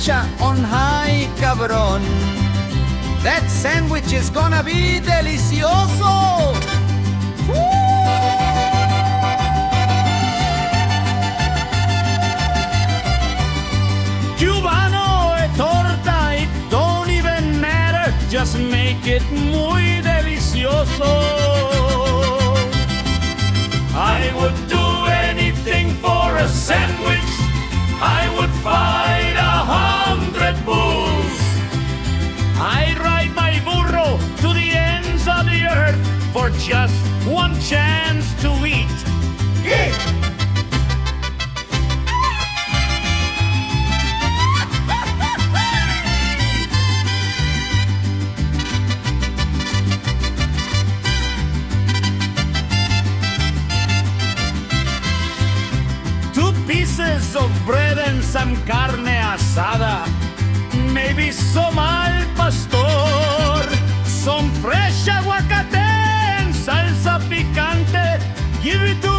salchicha on high, cabrón. That sandwich is gonna be delicioso. Cubano e torta, it don't even matter. Just make it muy delicioso. I would do anything for a sandwich. I would fight 100 bulls. I'd ride my burro to the ends of the earth for just one chance to eat. Pieces of bread and some carne asada, maybe some al pastor, some fresh aguacate and salsa picante. Give it to